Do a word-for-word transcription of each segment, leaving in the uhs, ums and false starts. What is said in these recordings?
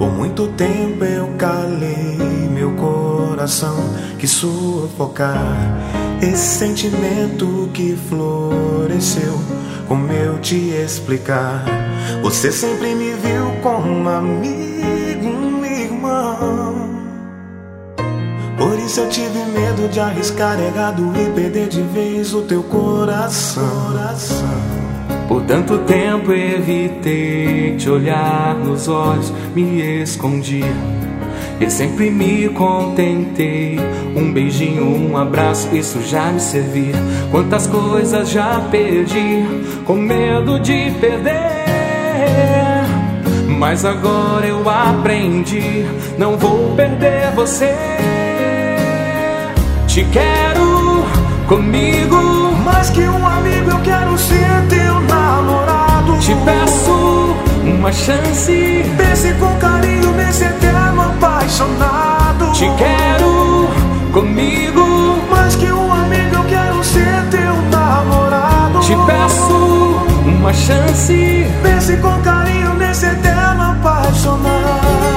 Por muito tempo eu calei meu coração, que sufocar esse sentimento que floresceu. Como eu te explicar? Você sempre me viu como um amigo, um irmão. Por isso eu tive medo de arriscar errado e perder de vez o teu coração. Por tanto tempo evitei te olhar nos olhos, me escondi e sempre me contentei. Um beijinho, um abraço, isso já me servia. Quantas coisas já perdi com medo de perder, mas agora eu aprendi, não vou perder você. Te quero comigo, mais que um amigo eu quero ser teu namorado. Te peço uma chance, pense com carinho nesse eterno apaixonado. Te quero comigo, mais que um amigo eu quero ser teu namorado. Te peço uma chance, pense com carinho nesse eterno apaixonado.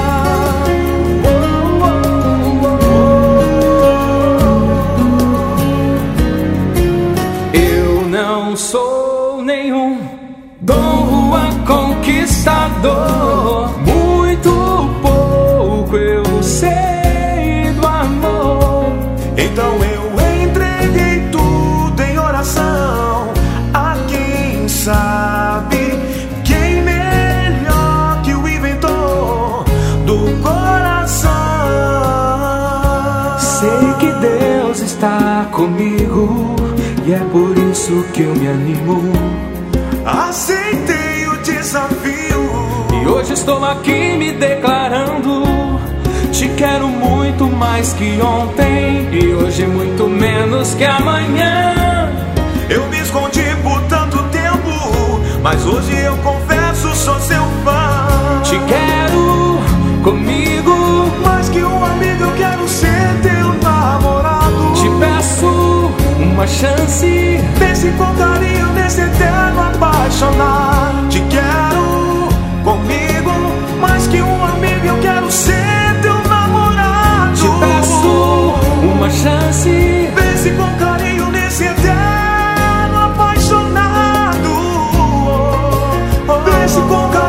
Não sou nenhum Dom Juan conquistador, muito pouco eu sei do amor. Então eu entreguei tudo em oração a quem sabe, quem melhor que o inventor do coração. Sei que Deus está comigo e é por isso que eu me animo. Aceitei o desafio e hoje estou aqui me declarando. Te quero muito mais que ontem e hoje muito menos que amanhã. Eu me escondi por tanto tempo, mas hoje eu confesso, sou seu fã. Te quero comigo, mais que um amigo eu quero ser teu namorado. Te peço uma chance, pense com carinho nesse eterno apaixonado. Te quero comigo, mais que um amigo eu quero ser teu namorado. Te peço uma chance, pense com carinho nesse eterno apaixonado. Pense com carinho